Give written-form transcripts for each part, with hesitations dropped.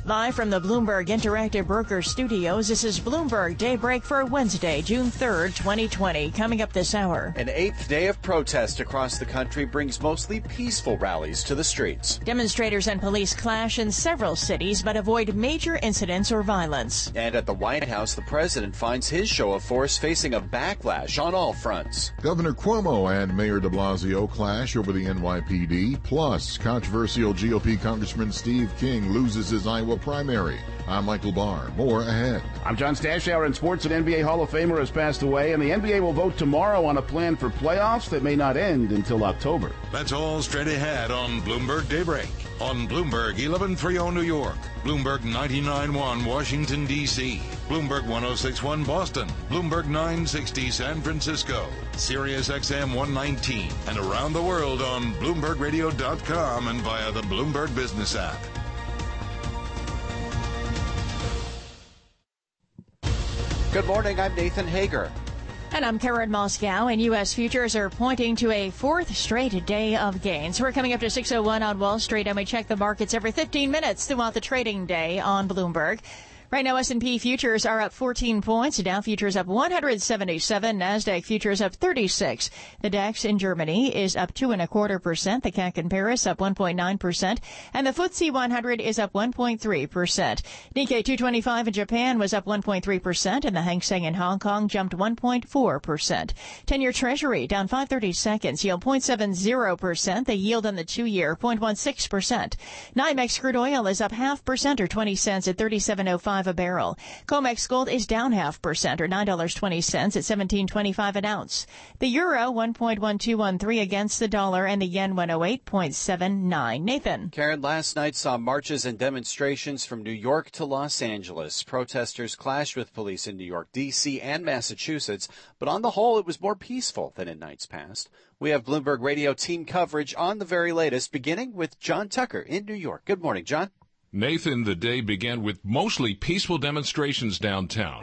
Live from the Bloomberg Interactive Brokers Studios, this is Bloomberg Daybreak for Wednesday, June 3rd, 2020. Coming up this hour. An eighth day of protest across the country brings mostly peaceful rallies to the streets. Demonstrators and police clash in several cities but avoid major incidents or violence. And at the White House, the president finds his show of force facing a backlash on all fronts. Governor Cuomo and Mayor de Blasio clash over the NYPD. Plus, controversial GOP Congressman Steve King loses his Iowa primary. I'm Michael Barr. More ahead. I'm John Stashower. In sports, an NBA Hall of Famer has passed away, and the NBA will vote tomorrow on a plan for playoffs that may not end until October. That's all straight ahead on Bloomberg Daybreak. On Bloomberg 1130 New York, Bloomberg 99.1 Washington, D.C., Bloomberg 106.1 Boston, Bloomberg 960 San Francisco, Sirius XM 119, and around the world on BloombergRadio.com and via the Bloomberg Business app. Good morning, I'm Nathan Hager. And I'm Karen Moscow, and U.S. futures are pointing to a fourth straight day of gains. We're coming up to 6:01 on Wall Street, and we check the markets every 15 minutes throughout the trading day on Bloomberg. Right now, S&P futures are up 14 points. Dow futures up 177. NASDAQ futures up 36. The DAX in Germany is up 2.25%. The CAC in Paris up 1.9%. And the FTSE 100 is up 1.3%. Nikkei 225 in Japan was up 1.3%. And the Hang Seng in Hong Kong jumped 1.4%. 10-year Treasury down 5/30 seconds. Yield 0.70%. The yield on the 2-year 0.16%. NYMEX crude oil is up 0.5% or 20 cents at $37.05 a barrel. COMEX gold is down 0.5% or $9.20 at $17.25 an ounce. The euro 1.1213 against the dollar, and the yen 108.79. Nathan. Karen, last night saw marches and demonstrations from New York to Los Angeles. Protesters clashed with police in New York, D.C., and Massachusetts, but on the whole, it was more peaceful than in nights past. We have Bloomberg Radio team coverage on the very latest, beginning with John Tucker in New York. Good morning, John. Nathan, the day began with mostly peaceful demonstrations downtown.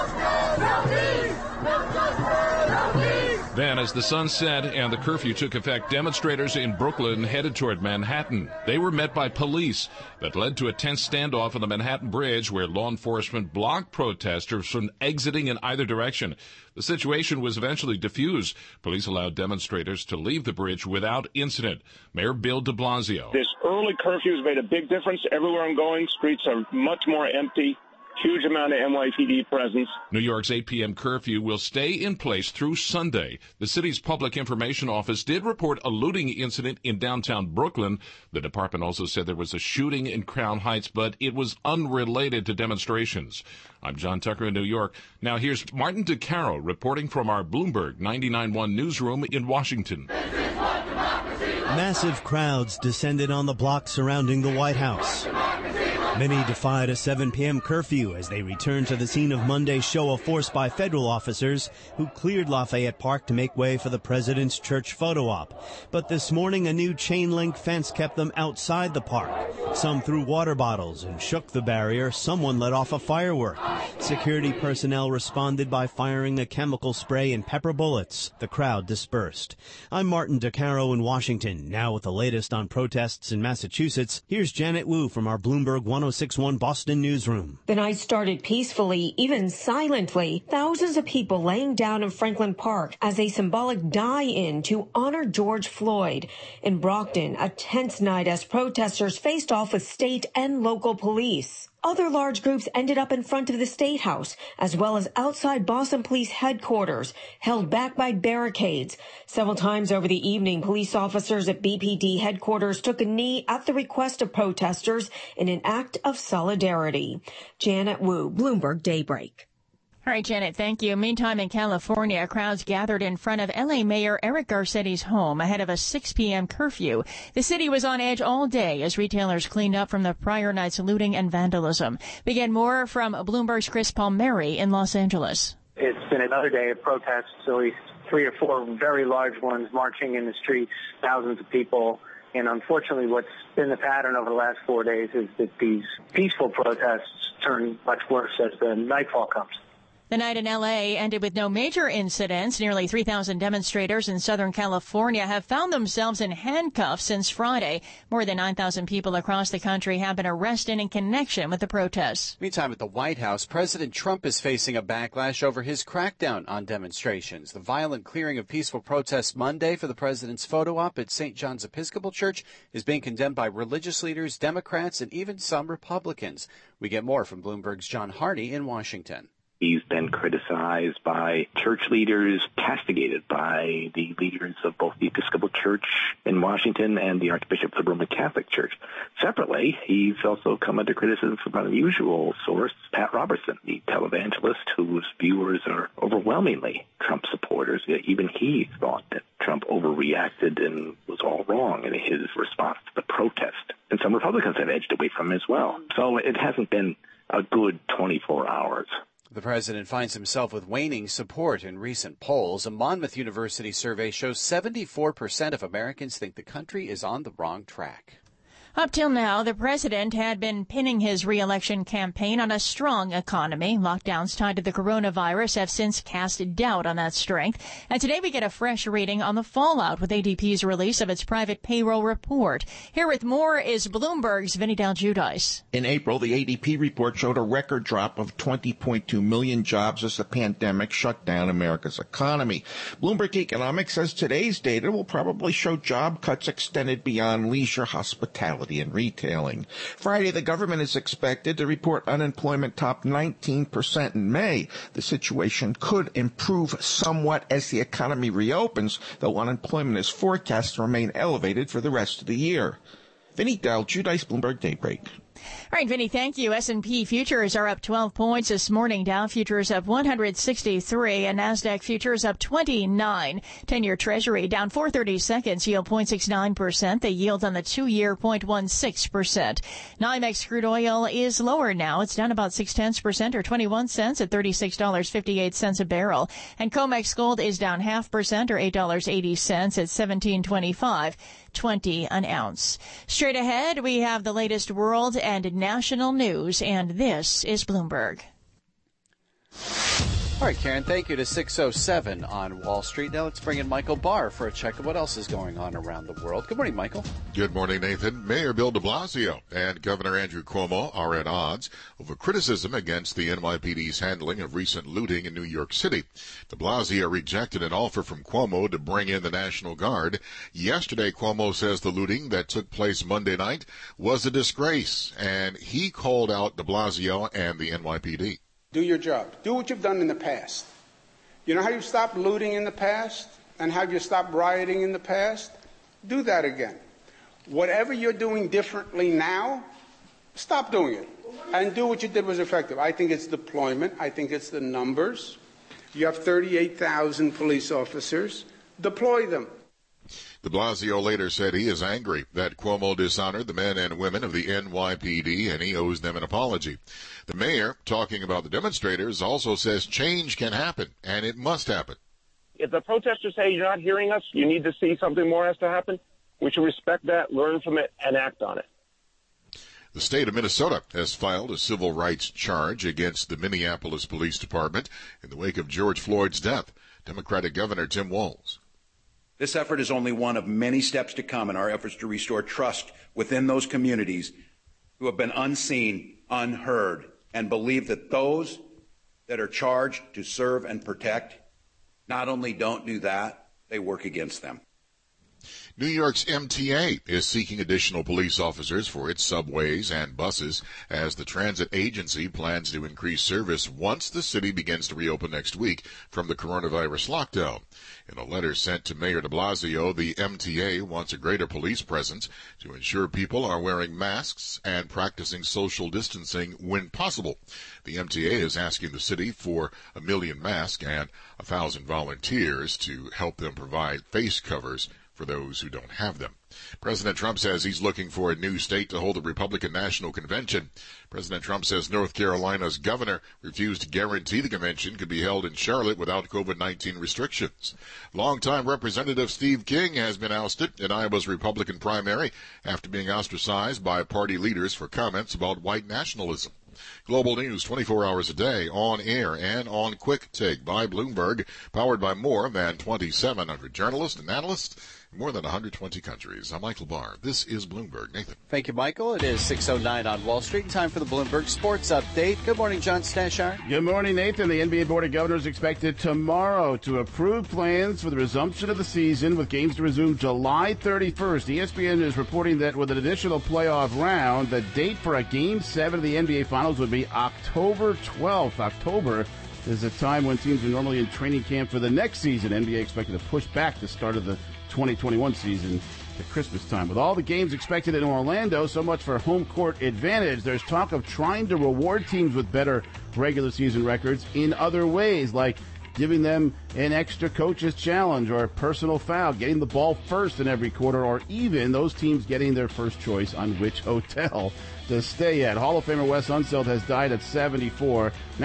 Then, as the sun set and the curfew took effect, demonstrators in Brooklyn headed toward Manhattan. They were met by police that led to a tense standoff on the Manhattan Bridge where law enforcement blocked protesters from exiting in either direction. The situation was eventually diffused. Police allowed demonstrators to leave the bridge without incident. Mayor Bill de Blasio. This early curfew has made a big difference. Everywhere I'm going, streets are much more empty. Huge amount of NYPD presence. New York's 8 p.m. curfew will stay in place through Sunday. The city's public information office did report a looting incident in downtown Brooklyn. The department also said there was a shooting in Crown Heights, but it was unrelated to demonstrations. I'm John Tucker in New York. Now here's Martin DeCaro reporting from our Bloomberg 99.1 newsroom in Washington. Massive crowds descended on the block surrounding the White House. Many defied a 7 p.m. curfew as they returned to the scene of Monday's show of force by federal officers who cleared Lafayette Park to make way for the president's church photo op. But this morning, a new chain-link fence kept them outside the park. Some threw water bottles and shook the barrier. Someone let off a firework. Security personnel responded by firing a chemical spray and pepper bullets. The crowd dispersed. I'm Martin DeCaro in Washington. Now with the latest on protests in Massachusetts, here's Janet Wu from our Bloomberg 106.1 Boston newsroom. The night started peacefully, even silently. Thousands of people laying down in Franklin Park as a symbolic die-in to honor George Floyd. In Brockton, a tense night as protesters faced off with state and local police. Other large groups ended up in front of the State House, as well as outside Boston Police headquarters, held back by barricades. Several times over the evening, police officers at BPD headquarters took a knee at the request of protesters in an act of solidarity. Janet Wu, Bloomberg Daybreak. All right, Janet, thank you. Meantime, in California, crowds gathered in front of L.A. Mayor Eric Garcetti's home ahead of a 6 p.m. curfew. The city was on edge all day as retailers cleaned up from the prior night's looting and vandalism. We get more from Bloomberg's Chris Palmieri in Los Angeles. It's been another day of protests, at least 3 or 4 very large ones marching in the streets, thousands of people. And unfortunately, what's been the pattern over the last 4 days is that these peaceful protests turn much worse as the nightfall comes. The night in L.A. ended with no major incidents. Nearly 3,000 demonstrators in Southern California have found themselves in handcuffs since Friday. More than 9,000 people across the country have been arrested in connection with the protests. Meantime, at the White House, President Trump is facing a backlash over his crackdown on demonstrations. The violent clearing of peaceful protests Monday for the president's photo op at St. John's Episcopal Church is being condemned by religious leaders, Democrats, and even some Republicans. We get more from Bloomberg's John Harney in Washington. He's been criticized by church leaders, castigated by the leaders of both the Episcopal Church in Washington and the Archbishop of the Roman Catholic Church. Separately, he's also come under criticism from an unusual source, Pat Robertson, the televangelist whose viewers are overwhelmingly Trump supporters. Even he thought that Trump overreacted and was all wrong in his response to the protest. And some Republicans have edged away from him as well. So it hasn't been a good 24 hours. The president finds himself with waning support in recent polls. A Monmouth University survey shows 74% of Americans think the country is on the wrong track. Up till now, the president had been pinning his re-election campaign on a strong economy. Lockdowns tied to the coronavirus have since cast doubt on that strength. And today we get a fresh reading on the fallout with ADP's release of its private payroll report. Here with more is Bloomberg's Vinny Del Giudice. In April, the ADP report showed a record drop of 20.2 million jobs as the pandemic shut down America's economy. Bloomberg Economics says today's data will probably show job cuts extended beyond leisure, hospitality, and retailing. Friday, the government is expected to report unemployment topped 19% in May. The situation could improve somewhat as the economy reopens, though unemployment is forecast to remain elevated for the rest of the year. Vinny Del Giudice, Bloomberg Daybreak. All right, Vinny, thank you. S&P futures are up 12 points this morning. Dow futures up 163 and NASDAQ futures up 29. 10-year Treasury down 430 seconds, yield 0.69%. The yield on the 2-year 0.16%. NYMEX crude oil is lower now. It's down about 0.6% or 21 cents at $36.58 a barrel. And COMEX gold is down 0.5% or $8.80 at $17.25.20 an ounce. Straight ahead, we have the latest world and national news, and this is Bloomberg. All right, Karen, thank you to 6:07 on Wall Street. Now let's bring in Michael Barr for a check of what else is going on around the world. Good morning, Michael. Good morning, Nathan. Mayor Bill de Blasio and Governor Andrew Cuomo are at odds over criticism against the NYPD's handling of recent looting in New York City. De Blasio rejected an offer from Cuomo to bring in the National Guard. Yesterday, Cuomo says the looting that took place Monday night was a disgrace, and he called out de Blasio and the NYPD. Do your job. Do what you've done in the past. You know how you stopped looting in the past and how you stopped rioting in the past? Do that again. Whatever you're doing differently now, stop doing it and do what you did was effective. I think it's deployment. I think it's the numbers. You have 38,000 police officers. Deploy them. De Blasio later said he is angry that Cuomo dishonored the men and women of the NYPD and he owes them an apology. The mayor, talking about the demonstrators, also says change can happen, and it must happen. If the protesters say you're not hearing us, you need to see something more has to happen, we should respect that, learn from it, and act on it. The state of Minnesota has filed a civil rights charge against the Minneapolis Police Department in the wake of George Floyd's death. Democratic Governor Tim Walz. This effort is only one of many steps to come in our efforts to restore trust within those communities who have been unseen, unheard, and believe that those that are charged to serve and protect not only don't do that, they work against them. New York's MTA is seeking additional police officers for its subways and buses as the transit agency plans to increase service once the city begins to reopen next week from the coronavirus lockdown. In a letter sent to Mayor de Blasio, the MTA wants a greater police presence to ensure people are wearing masks and practicing social distancing when possible. The MTA is asking the city for 1 million masks and 1,000 volunteers to help them provide face covers for those who don't have them. President Trump says he's looking for a new state to hold a Republican National Convention. President Trump says North Carolina's governor refused to guarantee the convention could be held in Charlotte without COVID-19 restrictions. Longtime Representative Steve King has been ousted in Iowa's Republican primary after being ostracized by party leaders for comments about white nationalism. Global news 24 hours a day, on air and on Quick Take by Bloomberg, powered by more than 2,700 journalists and analysts in more than 120 countries. I'm Michael Barr. This is Bloomberg. Nathan. Thank you, Michael. It is 6:09 on Wall Street. Time for the Bloomberg Sports Update. Good morning, John Stashar. Good morning, Nathan. The NBA Board of Governors expected tomorrow to approve plans for the resumption of the season, with games to resume July 31st. ESPN is reporting that with an additional playoff round, the date for a Game 7 of the NBA Finals would be October 12th. October is a time when teams are normally in training camp for the next season. NBA expected to push back the start of the 2021 season to Christmas time. With all the games expected in Orlando, so much for home court advantage. There's talk of trying to reward teams with better regular season records in other ways, like giving them an extra coach's challenge or a personal foul, getting the ball first in every quarter, or even those teams getting their first choice on which hotel to stay at. Hall of Famer Wes Unseld has died at 74.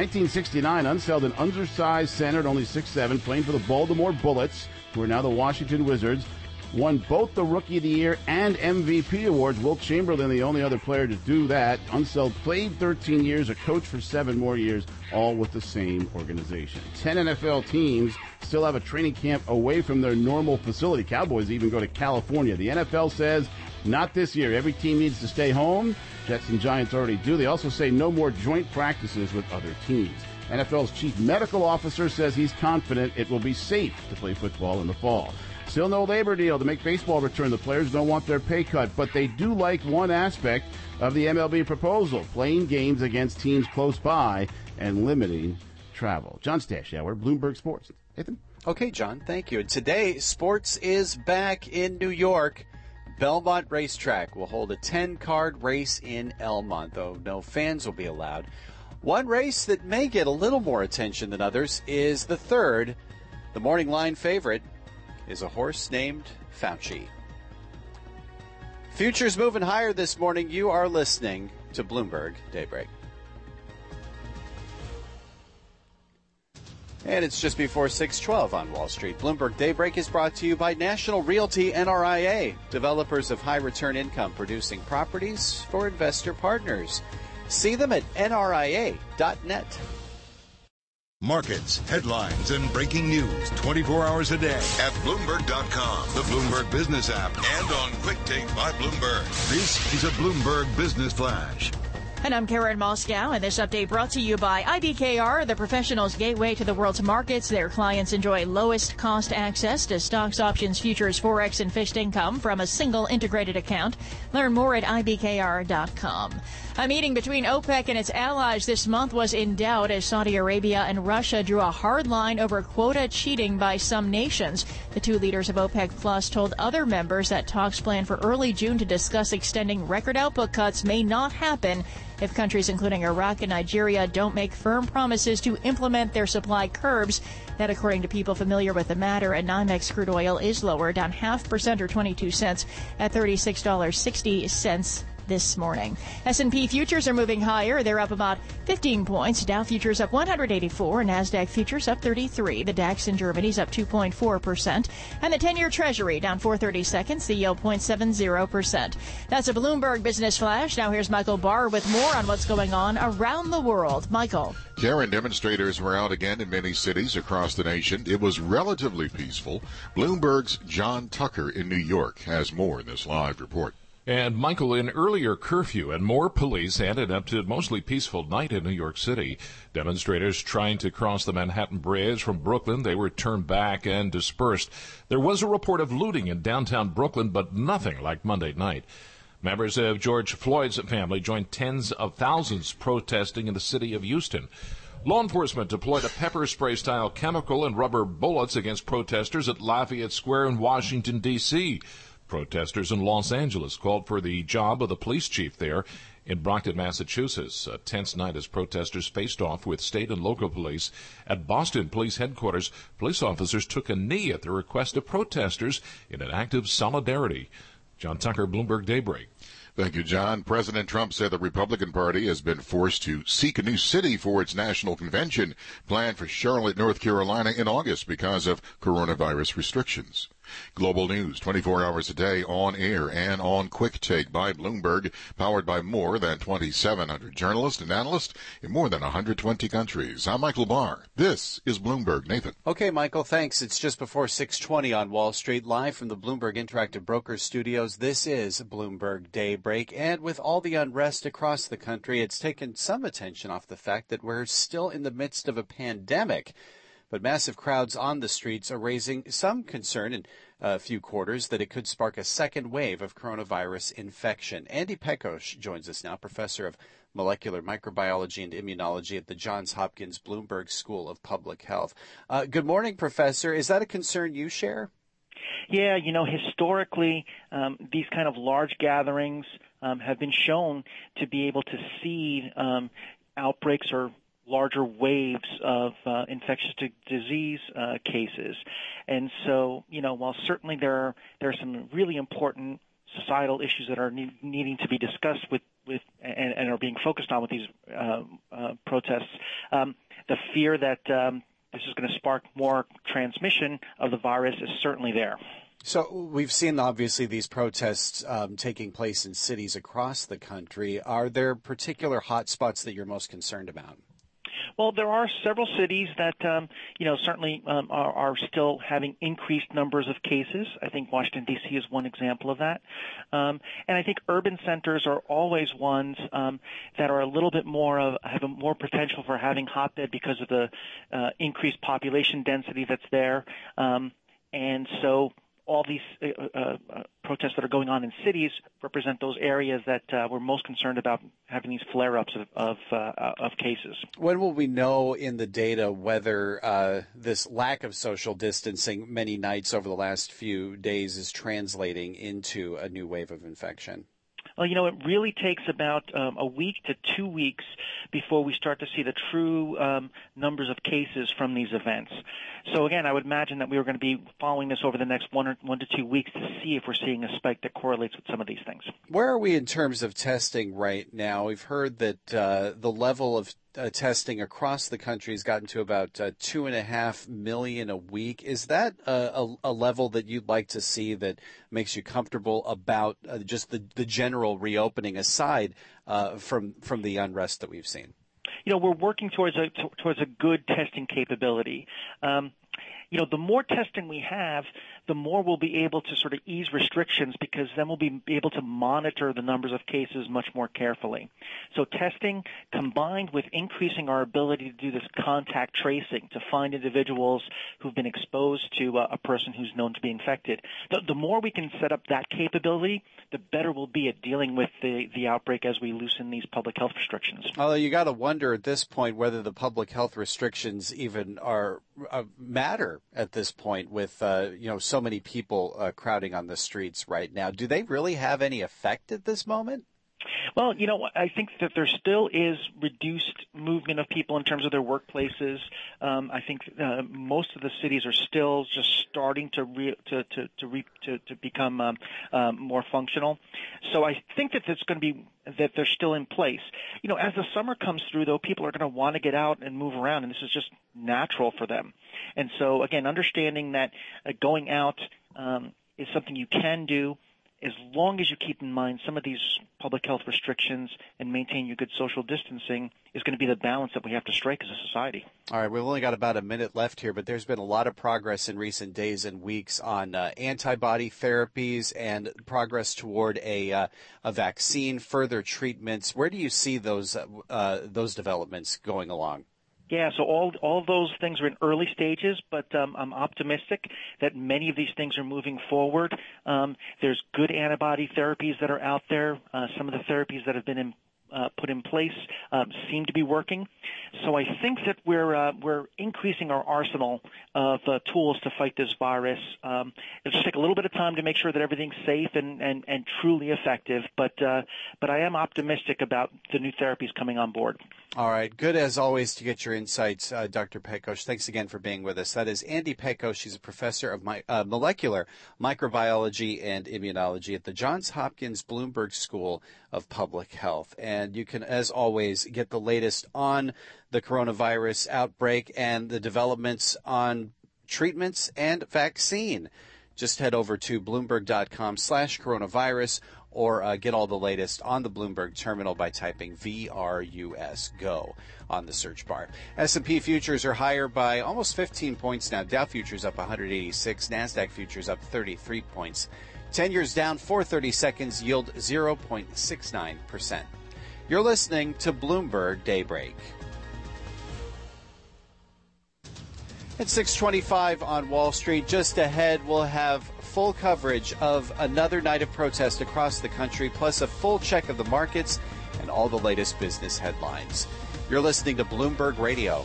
1969, Unseld, an undersized center at only 6'7", playing for the Baltimore Bullets, who are now the Washington Wizards, won both the Rookie of the Year and MVP awards. Wilt Chamberlain, the only other player to do that. Unseld played 13 years, a coach for 7 more years, all with the same organization. 10 NFL teams still have a training camp away from their normal facility. Cowboys even go to California. The NFL says not this year. Every team needs to stay home. Jets and Giants already do. They also say no more joint practices with other teams. NFL's chief medical officer says he's confident it will be safe to play football in the fall. Still no labor deal to make baseball return. The players don't want their pay cut, but they do like one aspect of the MLB proposal, playing games against teams close by and limiting travel. John Stashauer, Bloomberg Sports. Nathan? Okay, John, thank you. And today, sports is back in New York. Belmont Racetrack will hold a 10-card race in Elmont, though no fans will be allowed. One race that may get a little more attention than others is the third. The morning line favorite is a horse named Fauci. Futures moving higher this morning. You are listening to Bloomberg Daybreak. And it's just before 6:12 on Wall Street. Bloomberg Daybreak is brought to you by National Realty NRIA, developers of high-return income-producing properties for investor partners. See them at nria.net. Markets, headlines, and breaking news 24 hours a day at Bloomberg.com, the Bloomberg Business app, and on Quick Take by Bloomberg. This is a Bloomberg Business Flash. And I'm Karen Moscow, and this update brought to you by IBKR, the professional's gateway to the world's markets. Their clients enjoy lowest cost access to stocks, options, futures, forex, and fixed income from a single integrated account. Learn more at IBKR.com. A meeting between OPEC and its allies this month was in doubt as Saudi Arabia and Russia drew a hard line over quota cheating by some nations. The two leaders of OPEC Plus told other members that talks planned for early June to discuss extending record output cuts may not happen if countries including Iraq and Nigeria don't make firm promises to implement their supply curbs. That, according to people familiar with the matter, and NYMEX crude oil is lower, down 0.5% or 22 cents at $36.60 this morning. S&P futures are moving higher. They're up about 15 points. Dow futures up 184. NASDAQ futures up 33. The DAX in Germany's up 2.4%. And the 10-year Treasury down 4/32, the yield 0.70%. That's a Bloomberg Business Flash. Now here's Michael Barr with more on what's going on around the world. Michael. Karen, demonstrators were out again in many cities across the nation. It was relatively peaceful. Bloomberg's John Tucker in New York has more in this live report. And, Michael, an earlier curfew and more police added up to a mostly peaceful night in New York City. Demonstrators trying to cross the Manhattan Bridge from Brooklyn, they were turned back and dispersed. There was a report of looting in downtown Brooklyn, but nothing like Monday night. Members of George Floyd's family joined tens of thousands protesting in the city of Houston. Law enforcement deployed a pepper spray-style chemical and rubber bullets against protesters at Lafayette Square in Washington, D.C., Protesters in Los Angeles called for the job of the police chief there in Brockton, Massachusetts. A tense night as protesters faced off with state and local police. At Boston Police Headquarters, police officers took a knee at the request of protesters in an act of solidarity. John Tucker, Bloomberg Daybreak. Thank you, John. President Trump said the Republican Party has been forced to seek a new city for its national convention planned for Charlotte, North Carolina in August because of coronavirus restrictions. Global news 24 hours a day on air and on Quick Take by Bloomberg, powered by more than 2,700 journalists and analysts in more than 120 countries. I'm Michael Barr. This is Bloomberg. Nathan. Okay, Michael, thanks. It's just before 6:20 on Wall Street, live from the Bloomberg Interactive Brokers studios. This is Bloomberg Daybreak, and with all the unrest across the country, it's taken some attention off the fact that we're still in the midst of a pandemic. But massive crowds on the streets are raising some concern in a few quarters that it could spark a second wave of coronavirus infection. Andy Pekos joins us now, professor of molecular microbiology and immunology at the Johns Hopkins Bloomberg School of Public Health. Good morning, Professor. Is that a concern you share? Yeah, historically, these kind of large gatherings have been shown to be able to see outbreaks or larger waves of infectious disease cases. And so, while certainly there are some really important societal issues that are needing to be discussed and are being focused on with these protests, the fear that this is going to spark more transmission of the virus is certainly there. So we've seen, obviously, these protests taking place in cities across the country. Are there particular hotspots that you're most concerned about? Well, there are several cities that, certainly are still having increased numbers of cases. I think Washington, D.C. is one example of that. And I think urban centers are always ones that are a little bit have a more potential for having hotbed because of the increased population density that's there. And so all these protests that are going on in cities represent those areas that we're most concerned about having these flare-ups of cases. When will we know in the data whether this lack of social distancing many nights over the last few days is translating into a new wave of infection? Well, it really takes about a week to 2 weeks before we start to see the true numbers of cases from these events. So, again, I would imagine that we are going to be following this over the next 1 to 2 weeks to see if we're seeing a spike that correlates with some of these things. Where are we in terms of testing right now? We've heard that the level of testing across the country has gotten to about 2.5 million a week. Is that a level that you'd like to see that makes you comfortable about just the general reopening aside from the unrest that we've seen? We're working towards a good testing capability. The more testing we have, the more we'll be able to sort of ease restrictions because then we'll be able to monitor the numbers of cases much more carefully. So testing combined with increasing our ability to do this contact tracing to find individuals who've been exposed to a person who's known to be infected, the more we can set up that capability, the better we'll be at dealing with the outbreak as we loosen these public health restrictions. Although you got to wonder at this point whether the public health restrictions even are matter at this point with so many people crowding on the streets right now. Do they really have any effect at this moment? Well, I think that there still is reduced movement of people in terms of their workplaces. I think most of the cities are still just starting to become more functional. So I think that it's going to be that they're still in place. As the summer comes through, though, people are going to want to get out and move around, and this is just natural for them. And so, again, understanding that going out is something you can do, as long as you keep in mind some of these public health restrictions and maintain your good social distancing is going to be the balance that we have to strike as a society. All right, we've only got about a minute left here, but there's been a lot of progress in recent days and weeks on antibody therapies and progress toward a vaccine, further treatments. Where do you see those developments going along? Yeah, so all those things are in early stages, but I'm optimistic that many of these things are moving forward. There's good antibody therapies that are out there. Some of the therapies that have been put in place seem to be working. So I think that we're increasing our arsenal of tools to fight this virus. It'll just take a little bit of time to make sure that everything's safe and truly effective, but I am optimistic about the new therapies coming on board. All right. Good, as always, to get your insights, Dr. Pekos. Thanks again for being with us. That is Andy Pekos. She's a professor of molecular microbiology and immunology at the Johns Hopkins Bloomberg School of Public Health. And you can, as always, get the latest on the coronavirus outbreak and the developments on treatments and vaccine. Just head over to Bloomberg.com/coronavirus or get all the latest on the Bloomberg terminal by typing VRUS GO on the search bar. S&P futures are higher by almost 15 points now. Dow futures up 186, NASDAQ futures up 33 points. 10 years down, 430 seconds, yield 0.69%. You're listening to Bloomberg Daybreak. At 6:25 on Wall Street, just ahead, we'll have full coverage of another night of protest across the country, plus a full check of the markets and all the latest business headlines. You're listening to Bloomberg Radio.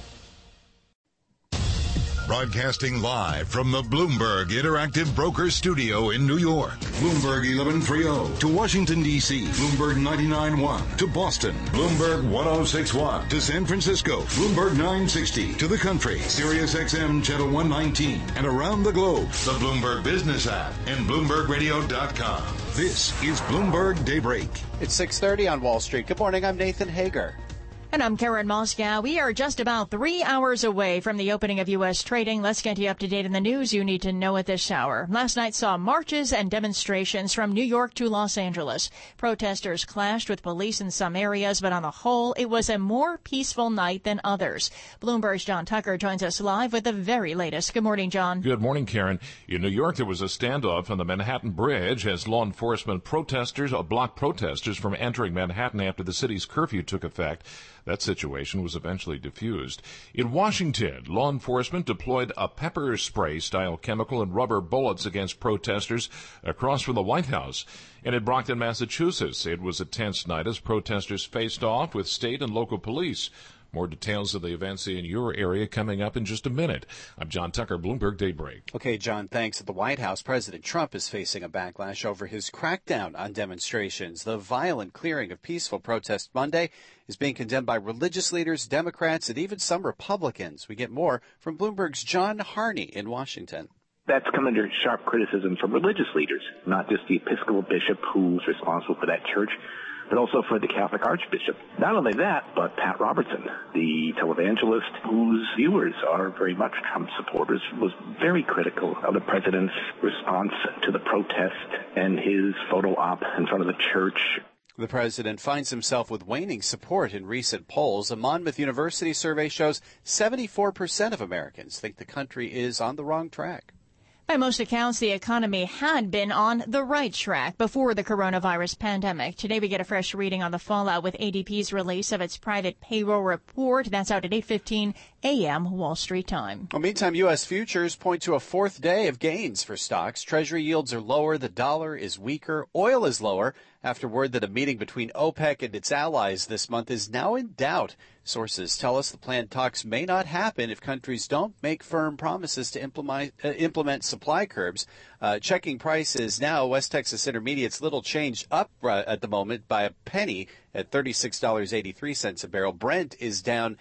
Broadcasting live from the Bloomberg Interactive Brokers Studio in New York. Bloomberg 1130 to Washington, D.C. Bloomberg 99.1 to Boston. Bloomberg 106.1 to San Francisco. Bloomberg 960 to the country. Sirius XM Channel 119 and around the globe. The Bloomberg Business app and BloombergRadio.com. This is Bloomberg Daybreak. It's 6:30 on Wall Street. Good morning. I'm Nathan Hager. And I'm Karen Moscow. We are just about 3 hours away from the opening of U.S. trading. Let's get you up to date on the news you need to know at this hour. Last night saw marches and demonstrations from New York to Los Angeles. Protesters clashed with police in some areas, but on the whole, it was a more peaceful night than others. Bloomberg's John Tucker joins us live with the very latest. Good morning, John. Good morning, Karen. In New York, there was a standoff on the Manhattan Bridge as law enforcement blocked protesters from entering Manhattan after the city's curfew took effect. That situation was eventually diffused. In Washington, law enforcement deployed a pepper spray-style chemical and rubber bullets against protesters across from the White House. And in Brockton, Massachusetts, it was a tense night as protesters faced off with state and local police. More details of the events in your area coming up in just a minute. I'm John Tucker, Bloomberg Daybreak. Okay, John, thanks. At the White House, President Trump is facing a backlash over his crackdown on demonstrations. The violent clearing of peaceful protest Monday is being condemned by religious leaders, Democrats, and even some Republicans. We get more from Bloomberg's John Harney in Washington. That's come under sharp criticism from religious leaders, not just the Episcopal bishop who's responsible for that church, but also for the Catholic Archbishop. Not only that, but Pat Robertson, the televangelist whose viewers are very much Trump supporters, was very critical of the president's response to the protest and his photo op in front of the church. The president finds himself with waning support in recent polls. A Monmouth University survey shows 74% of Americans think the country is on the wrong track. By most accounts, the economy had been on the right track before the coronavirus pandemic. Today, we get a fresh reading on the fallout with ADP's release of its private payroll report. That's out at 8:15 a.m. Wall Street time. Well, meantime, U.S. futures point to a fourth day of gains for stocks. Treasury yields are lower. The dollar is weaker. Oil is lower after word that a meeting between OPEC and its allies this month is now in doubt. Sources tell us the planned talks may not happen if countries don't make firm promises to implement supply curbs. Checking prices now, West Texas Intermediate's little change up at the moment by a penny at $36.83 a barrel. Brent is down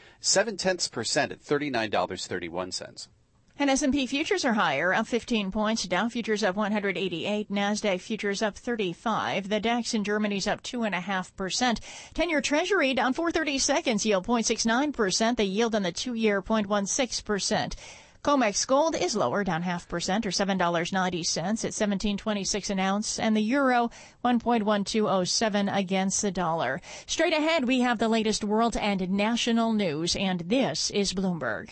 0.7% at $39.31. And S&P futures are higher, up 15 points. Dow futures up 188. NASDAQ futures up 35. The DAX in Germany's up 2.5%. 10-year Treasury down 430 seconds, yield 0.69%. The yield on the 2-year 0.16%. COMEX gold is lower, down 0.5% or $7.90 at $17.26 an ounce, and the euro 1.1207 against the dollar. Straight ahead, we have the latest world and national news, and this is Bloomberg.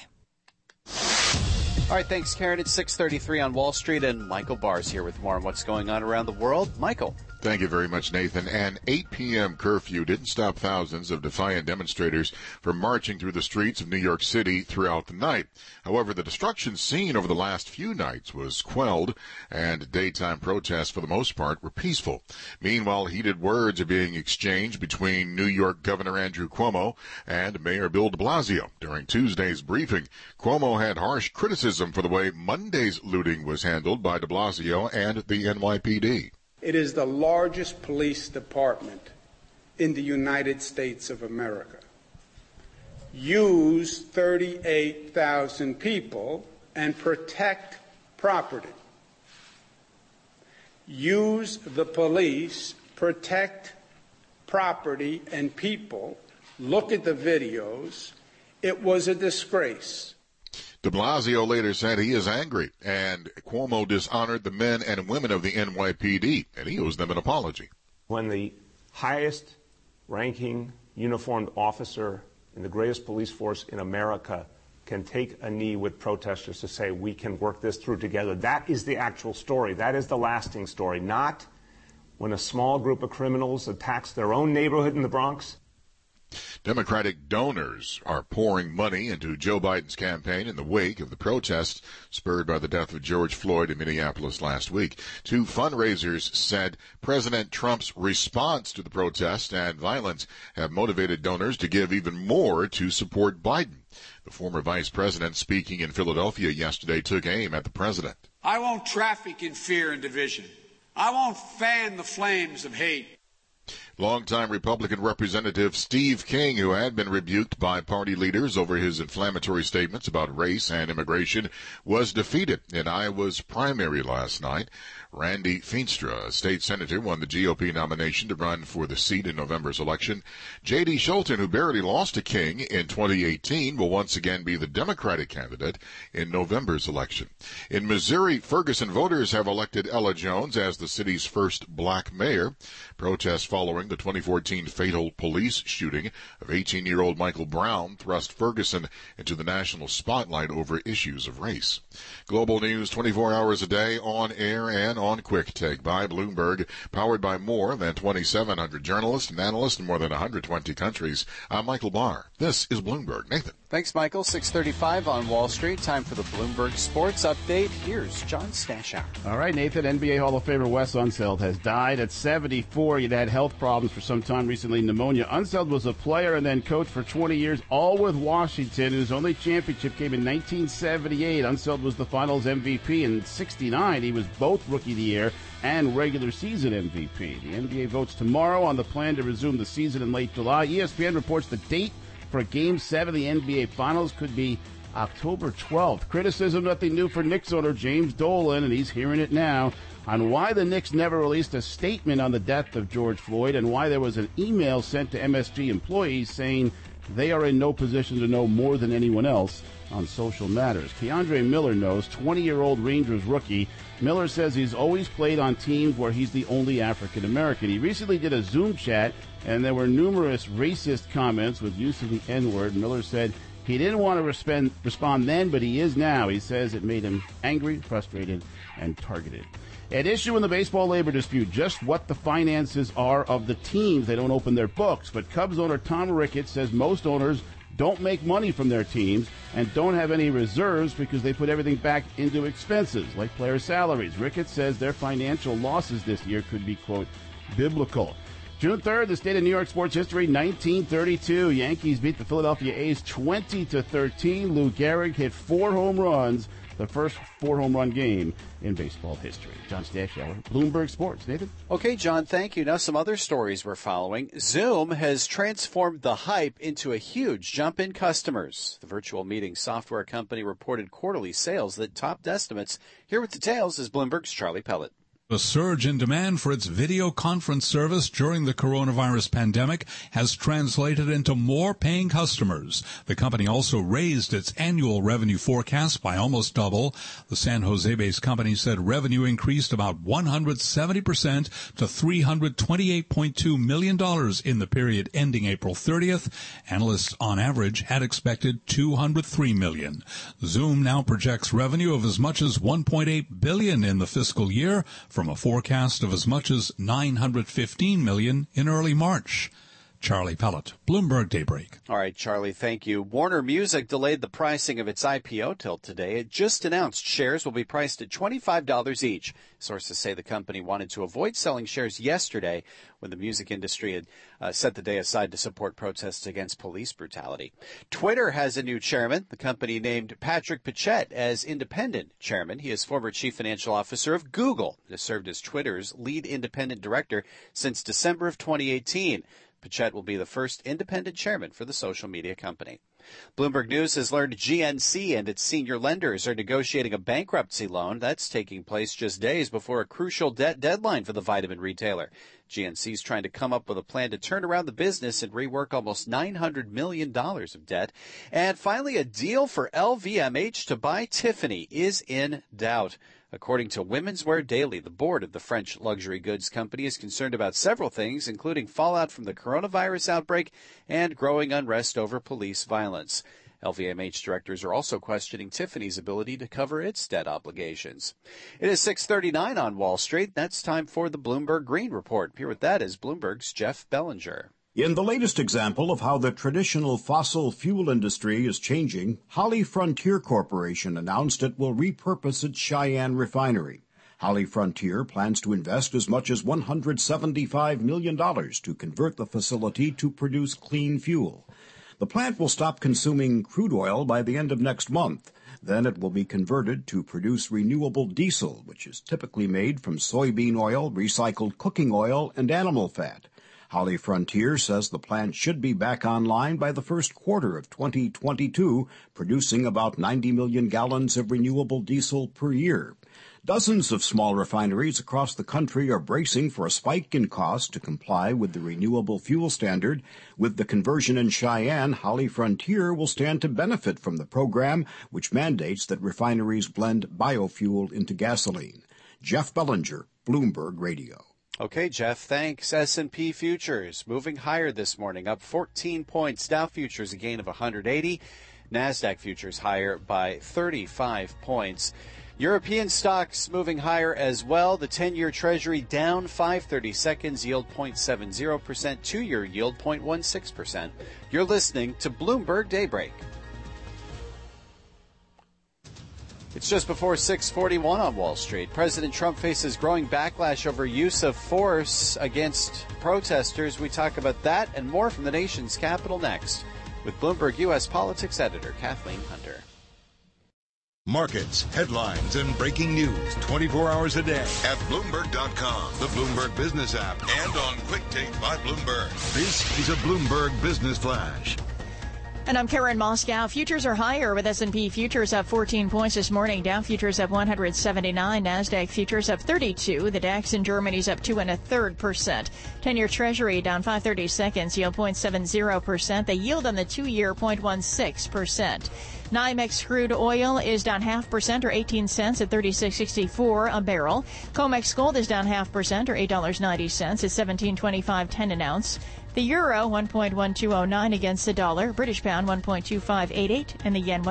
All right, thanks, Karen. It's 6:33 on Wall Street, and Michael Barr's here with more on what's going on around the world. Michael. Thank you very much, Nathan. An 8 p.m. curfew didn't stop thousands of defiant demonstrators from marching through the streets of New York City throughout the night. However, the destruction seen over the last few nights was quelled, and daytime protests, for the most part, were peaceful. Meanwhile, heated words are being exchanged between New York Governor Andrew Cuomo and Mayor Bill de Blasio. During Tuesday's briefing, Cuomo had harsh criticism for the way Monday's looting was handled by de Blasio and the NYPD. It is the largest police department in the United States of America. Use 38,000 people and protect property. Use the police, protect property and people. Look at the videos. It was a disgrace. De De Blasio later said he is angry, and Cuomo dishonored the men and women of the NYPD, and he owes them an apology. When the highest-ranking uniformed officer in the greatest police force in America can take a knee with protesters to say we can work this through together, that is the actual story. That is the lasting story, not when a small group of criminals attacks their own neighborhood in the Bronx. Democratic donors are pouring money into Joe Biden's campaign in the wake of the protests spurred by the death of George Floyd in Minneapolis last week. Two fundraisers said President Trump's response to the protests and violence have motivated donors to give even more to support Biden. The former vice president, speaking in Philadelphia yesterday, took aim at the president. I won't traffic in fear and division. I won't fan the flames of hate. Longtime Republican Representative Steve King, who had been rebuked by party leaders over his inflammatory statements about race and immigration, was defeated in Iowa's primary last night. Randy Feenstra, a state senator, won the GOP nomination to run for the seat in November's election. J.D. Scholten, who barely lost to King in 2018, will once again be the Democratic candidate in November's election. In Missouri, Ferguson voters have elected Ella Jones as the city's first black mayor. Protests following the 2014 fatal police shooting of 18-year-old Michael Brown thrust Ferguson into the national spotlight over issues of race. Global news 24 hours a day, on air and on Quick Take by Bloomberg, powered by more than 2,700 journalists and analysts in more than 120 countries. I'm Michael Barr. This is Bloomberg. Nathan. Thanks, Michael. 6:35 on Wall Street. Time for the Bloomberg Sports Update. Here's John Stashower. All right, Nathan. NBA Hall of Famer Wes Unseld has died at 74. He'd had health problems for some time recently, pneumonia. Unseld was a player and then coach for 20 years, all with Washington. His only championship came in 1978. Unseld was the Finals MVP. In '69, he was both Rookie of the Year and regular season MVP. The NBA votes tomorrow on the plan to resume the season in late July. ESPN reports the date for Game 7 of the NBA Finals could be October 12th. Criticism, nothing new for Knicks owner James Dolan, and he's hearing it now, on why the Knicks never released a statement on the death of George Floyd and why there was an email sent to MSG employees saying they are in no position to know more than anyone else on social matters. Keandre Miller knows, 20-year-old Rangers rookie. Miller says he's always played on teams where he's the only African American. He recently did a Zoom chat, and there were numerous racist comments with use of the N-word. Miller said he didn't want to respond then, but he is now. He says it made him angry, frustrated, and targeted. At issue in the baseball labor dispute, just what the finances are of the teams. They don't open their books, but Cubs owner Tom Ricketts says most owners don't make money from their teams and don't have any reserves because they put everything back into expenses, like player salaries. Ricketts says their financial losses this year could be, quote, biblical. June 3rd, the state of New York sports history, 1932. Yankees beat the Philadelphia A's 20-13. Lou Gehrig hit 4 home runs, the first 4-home-run game in baseball history. John Stashower, Bloomberg Sports. Nathan? Okay, John, thank you. Now some other stories we're following. Zoom has transformed the hype into a huge jump in customers. The virtual meeting software company reported quarterly sales that topped estimates. Here with details is Bloomberg's Charlie Pellet. The surge in demand for its video conference service during the coronavirus pandemic has translated into more paying customers. The company also raised its annual revenue forecast by almost double. The San Jose-based company said revenue increased about 170% to $328.2 million in the period ending April 30th. Analysts on average had expected $203 million. Zoom now projects revenue of as much as $1.8 billion in the fiscal year, from a forecast of as much as $915 million in early March. Charlie Pellet, Bloomberg Daybreak. All right, Charlie, thank you. Warner Music delayed the pricing of its IPO till today. It just announced shares will be priced at $25 each. Sources say the company wanted to avoid selling shares yesterday when the music industry had set the day aside to support protests against police brutality. Twitter has a new chairman. The company named Patrick Pichette as independent chairman. He is former chief financial officer of Google. He has served as Twitter's lead independent director since December of 2018. Pichette will be the first independent chairman for the social media company. Bloomberg News has learned GNC and its senior lenders are negotiating a bankruptcy loan. That's taking place just days before a crucial debt deadline for the vitamin retailer. GNC is trying to come up with a plan to turn around the business and rework almost $900 million of debt. And finally, a deal for LVMH to buy Tiffany is in doubt. According to Women's Wear Daily, the board of the French luxury goods company is concerned about several things, including fallout from the coronavirus outbreak and growing unrest over police violence. LVMH directors are also questioning Tiffany's ability to cover its debt obligations. It is 6:39 on Wall Street. That's time for the Bloomberg Green Report. Here with that is Bloomberg's Jeff Bellinger. In the latest example of how the traditional fossil fuel industry is changing, HollyFrontier Corporation announced it will repurpose its Cheyenne refinery. HollyFrontier plans to invest as much as $175 million to convert the facility to produce clean fuel. The plant will stop consuming crude oil by the end of next month. Then it will be converted to produce renewable diesel, which is typically made from soybean oil, recycled cooking oil, and animal fat. HollyFrontier says the plant should be back online by the first quarter of 2022, producing about 90 million gallons of renewable diesel per year. Dozens of small refineries across the country are bracing for a spike in cost to comply with the renewable fuel standard. With the conversion in Cheyenne, HollyFrontier will stand to benefit from the program, which mandates that refineries blend biofuel into gasoline. Jeff Bellinger, Bloomberg Radio. Okay, Jeff, thanks. S&P futures moving higher this morning, up 14 points. Dow futures a gain of 180. NASDAQ futures higher by 35 points. European stocks moving higher as well. The 10-year Treasury down 5/30 seconds, yield 0.70%, 2-year yield 0.16%. You're listening to Bloomberg Daybreak. It's just before 6:41 on Wall Street. President Trump faces growing backlash over use of force against protesters. We talk about that and more from the nation's capital next with Bloomberg U.S. Politics editor Kathleen Hunter. Markets, headlines, and breaking news 24 hours a day at Bloomberg.com, the Bloomberg Business app, and on Quick Take by Bloomberg. This is a Bloomberg Business Flash. And I'm Karen Moscow. Futures are higher with S&P futures up 14 points this morning. Dow futures up 179. NASDAQ futures up 32. The DAX in Germany's up 2 1/3%. 10-year Treasury down 5/30 seconds, yield 0.70%. The yield on the 2-year 0.16%. NYMEX crude oil is down 0.5% or 18 cents at $36.64 a barrel. COMEX gold is down 0.5% or $8.90 at $17.25.10 an ounce. The euro 1.1209 against the dollar, British pound 1.2588, and the yen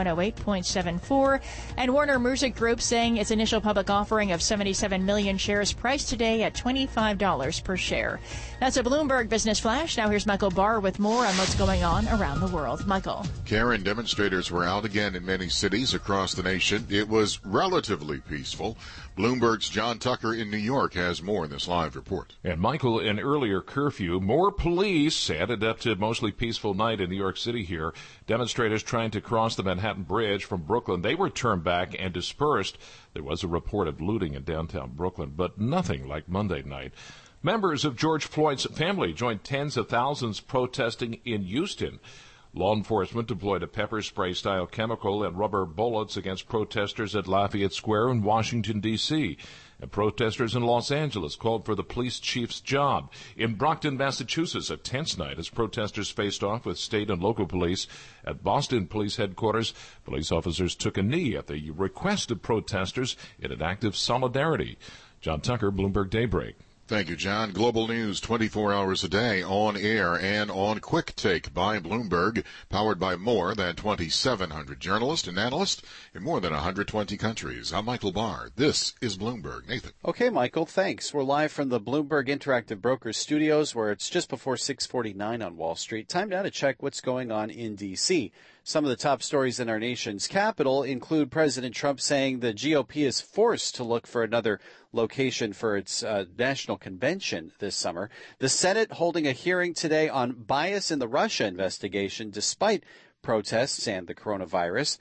108.74. And Warner Music Group saying its initial public offering of 77 million shares priced today at $25 per share. That's a Bloomberg Business Flash. Now here's Michael Barr with more on what's going on around the world. Michael. Karen, demonstrators were out again in many cities across the nation. It was relatively peaceful. Bloomberg's John Tucker in New York has more in this live report. And Michael, an earlier curfew, more police added up to a mostly peaceful night in New York City here. Demonstrators trying to cross the Manhattan Bridge from Brooklyn, they were turned back and dispersed. There was a report of looting in downtown Brooklyn, but nothing like Monday night. Members of George Floyd's family joined tens of thousands protesting in Houston. Law enforcement deployed a pepper spray-style chemical and rubber bullets against protesters at Lafayette Square in Washington, D.C. And protesters in Los Angeles called for the police chief's job. In Brockton, Massachusetts, a tense night as protesters faced off with state and local police. At Boston Police Headquarters, police officers took a knee at the request of protesters in an act of solidarity. John Tucker, Bloomberg Daybreak. Thank you, John. Global news 24 hours a day on air and on Quick Take by Bloomberg, powered by more than 2,700 journalists and analysts in more than 120 countries. I'm Michael Barr. This is Bloomberg. Nathan. Okay, Michael, thanks. We're live from the Bloomberg Interactive Brokers studios where it's just before 6:49 on Wall Street. Time now to check what's going on in D.C. Some of the top stories in our nation's capital include President Trump saying the GOP is forced to look for another location for its national convention this summer. The Senate holding a hearing today on bias in the Russia investigation despite protests and the coronavirus.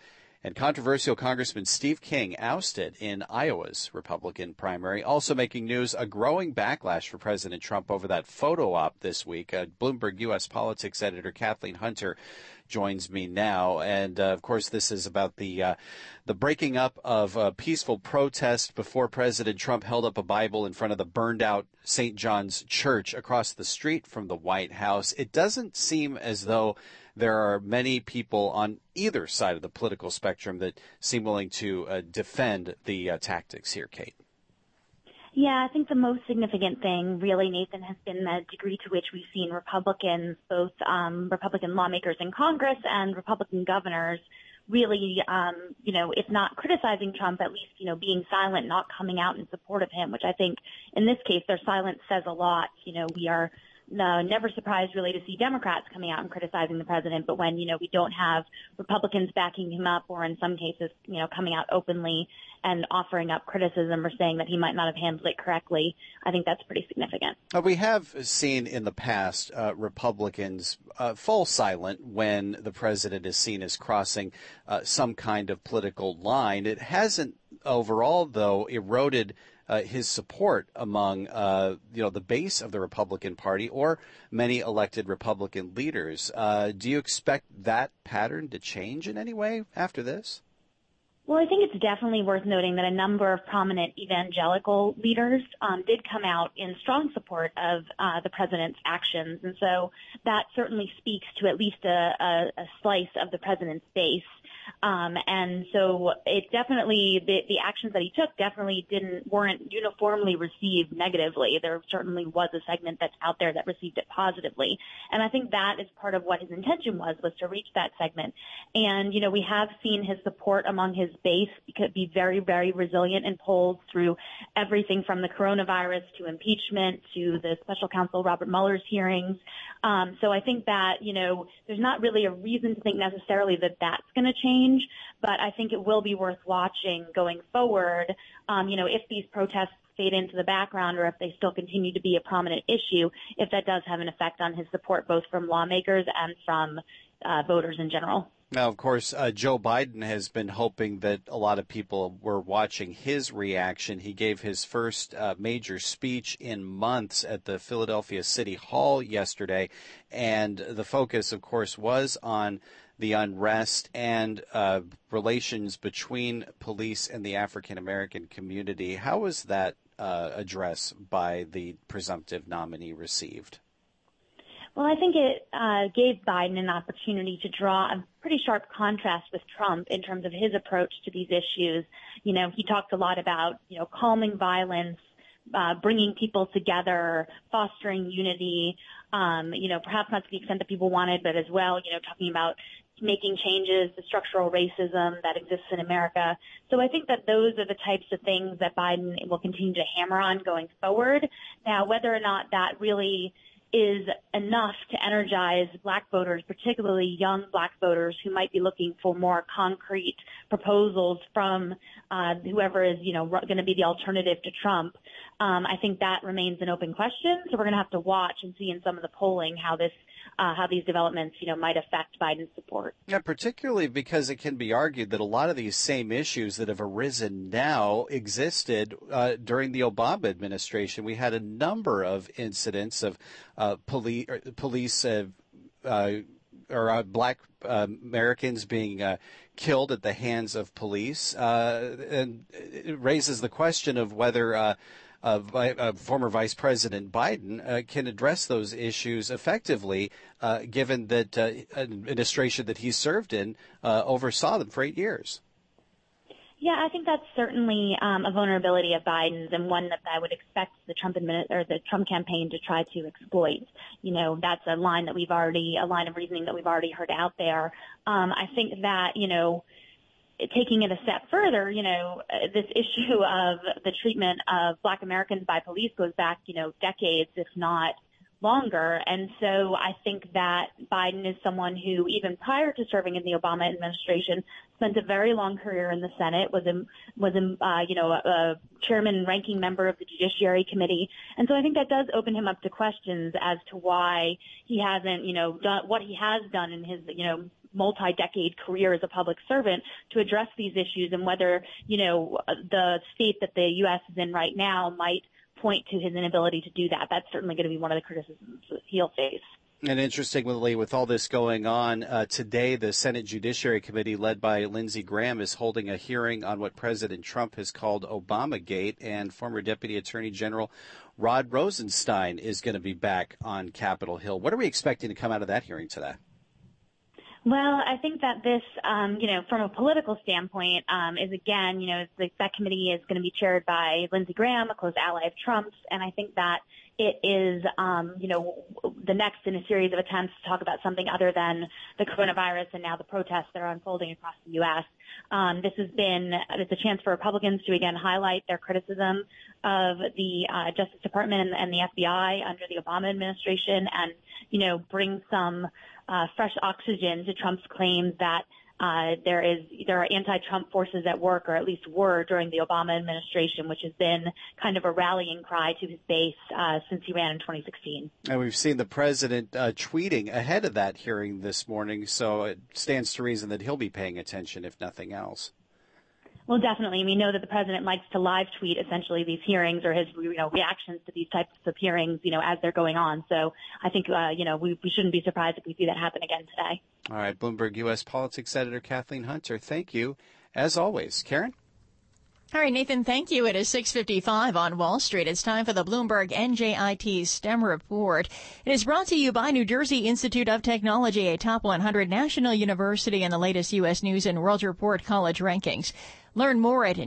And controversial Congressman Steve King ousted in Iowa's Republican primary. Also making news, a growing backlash for President Trump over that photo op this week. Bloomberg U.S. politics editor Kathleen Hunter joins me now. And, of course, this is about the breaking up of a peaceful protest before President Trump held up a Bible in front of the burned-out St. John's Church across the street from the White House. It doesn't seem as though there are many people on either side of the political spectrum that seem willing to defend the tactics here, Kate. Yeah, I think the most significant thing, really, Nathan, has been the degree to which we've seen Republicans, both Republican lawmakers in Congress and Republican governors, really, if not criticizing Trump, at least, being silent, not coming out in support of him, which I think in this case, their silence says a lot. We are never surprised really to see Democrats coming out and criticizing the president, but when, we don't have Republicans backing him up or in some cases, coming out openly and offering up criticism or saying that he might not have handled it correctly, I think that's pretty significant. We have seen in the past Republicans fall silent when the president is seen as crossing some kind of political line. It hasn't overall, though, eroded his support among, the base of the Republican Party or many elected Republican leaders. Do you expect that pattern to change in any way after this? Well, I think it's definitely worth noting that a number of prominent evangelical leaders did come out in strong support of the president's actions. And so that certainly speaks to at least a slice of the president's base. And so it definitely, the actions that he took definitely weren't uniformly received negatively. There certainly was a segment that's out there that received it positively. And I think that is part of what his intention was to reach that segment. And, we have seen his support among his base be very, very resilient in polls through everything from the coronavirus to impeachment to the special counsel Robert Mueller's hearings. So I think that, there's not really a reason to think necessarily that that's going to change, but I think it will be worth watching going forward, if these protests fade into the background or if they still continue to be a prominent issue, if that does have an effect on his support both from lawmakers and from voters in general. Now, of course, Joe Biden has been hoping that a lot of people were watching his reaction. He gave his first major speech in months at the Philadelphia City Hall yesterday, and the focus, of course, was on the unrest and relations between police and the African-American community. How was that address by the presumptive nominee received? Well, I think it gave Biden an opportunity to draw a pretty sharp contrast with Trump in terms of his approach to these issues. He talked a lot about, calming violence, bringing people together, fostering unity, perhaps not to the extent that people wanted, but as well, talking about making changes to structural racism that exists in America. So I think that those are the types of things that Biden will continue to hammer on going forward. Now, whether or not that really is enough to energize black voters, particularly young black voters who might be looking for more concrete proposals from whoever is, going to be the alternative to Trump. I think that remains an open question. So we're going to have to watch and see in some of the polling how these developments, might affect Biden's support. Yeah, particularly because it can be argued that a lot of these same issues that have arisen now existed during the Obama administration. We had a number of incidents of police or black Americans being killed at the hands of police, and it raises the question of whether former Vice President Biden can address those issues effectively, given that an administration that he served in oversaw them for 8 years. Yeah, I think that's certainly a vulnerability of Biden's and one that I would expect the Trump campaign to try to exploit. That's a line of reasoning that we've already heard out there. I think that, taking it a step further, this issue of the treatment of black Americans by police goes back, decades, if not longer. And so I think that Biden is someone who, even prior to serving in the Obama administration, spent a very long career in the Senate, was a chairman and ranking member of the Judiciary Committee. And so I think that does open him up to questions as to why he hasn't, done what he has done in his, multi-decade career as a public servant to address these issues, and whether, the state that the U.S. is in right now might point to his inability to do that. That's certainly going to be one of the criticisms he'll face. And interestingly, with all this going on, today the Senate Judiciary Committee, led by Lindsey Graham, is holding a hearing on what President Trump has called Obamagate, and former Deputy Attorney General Rod Rosenstein is going to be back on Capitol Hill. What are we expecting to come out of that hearing today? Well, I think that this, from a political standpoint, is again, that committee is going to be chaired by Lindsey Graham, a close ally of Trump's, and I think that it is, the next in a series of attempts to talk about something other than the coronavirus and now the protests that are unfolding across the U.S. It's a chance for Republicans to again highlight their criticism of the Justice Department and the FBI under the Obama administration, and bring some fresh oxygen to Trump's claims that there are anti-Trump forces at work, or at least were during the Obama administration, which has been kind of a rallying cry to his base since he ran in 2016. And we've seen the president tweeting ahead of that hearing this morning, so it stands to reason that he'll be paying attention, if nothing else. Well, definitely. We know that the president likes to live tweet essentially these hearings, or his reactions to these types of hearings, as they're going on. So I think, we shouldn't be surprised if we see that happen again today. All right. Bloomberg U.S. Politics Editor Kathleen Hunter, thank you, as always. Karen? All right, Nathan, thank you. It is 6:55 on Wall Street. It's time for the Bloomberg NJIT STEM Report. It is brought to you by New Jersey Institute of Technology, a top 100 national university, and the latest U.S. News and World Report college rankings. Learn more at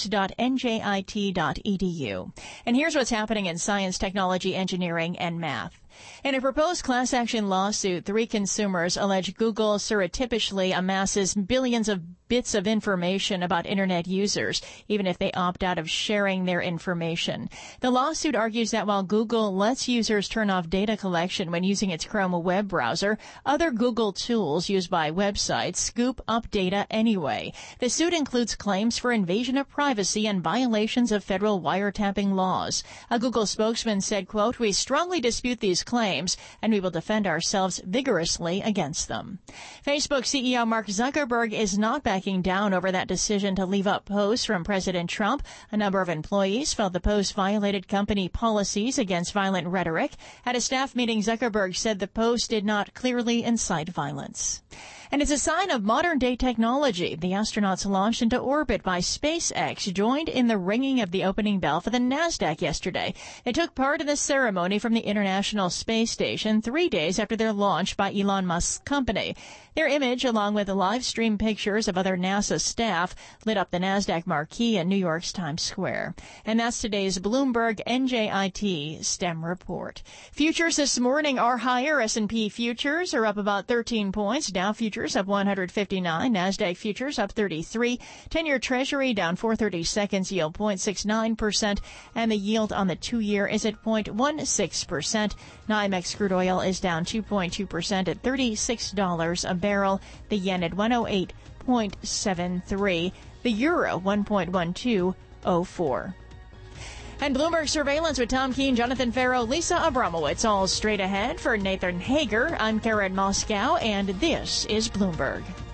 news.njit.edu. And here's what's happening in science, technology, engineering, and math. In a proposed class action lawsuit, 3 consumers allege Google surreptitiously amasses billions of bits of information about Internet users, even if they opt out of sharing their information. The lawsuit argues that while Google lets users turn off data collection when using its Chrome web browser, other Google tools used by websites scoop up data anyway. The suit includes claims for invasion of privacy and violations of federal wiretapping laws. A Google spokesman said, quote, "We strongly dispute these claims, and we will defend ourselves vigorously against them." Facebook CEO Mark Zuckerberg is not backing down over that decision to leave up posts from President Trump. A number of employees felt the post violated company policies against violent rhetoric. At a staff meeting, Zuckerberg said the post did not clearly incite violence. And it's a sign of modern-day technology. The astronauts launched into orbit by SpaceX joined in the ringing of the opening bell for the NASDAQ yesterday. They took part in the ceremony from the International Space Station 3 days after their launch by Elon Musk's company. Their image, along with live stream pictures of other NASA staff, lit up the NASDAQ marquee in New York's Times Square. And that's today's Bloomberg NJIT STEM Report. Futures this morning are higher. S&P futures are up about 13 points. Dow futures up 159. NASDAQ futures up 33. 10-year Treasury down 4/32, yield 0.69%. And the yield on the 2-year is at 0.16%. NYMEX crude oil is down 2.2% at $36 a barrel. The yen at 108.73. The euro 1.1204. And Bloomberg Surveillance with Tom Keene, Jonathan Farrow, Lisa Abramowitz. All straight ahead for Nathan Hager. I'm Karen Moscow, and this is Bloomberg.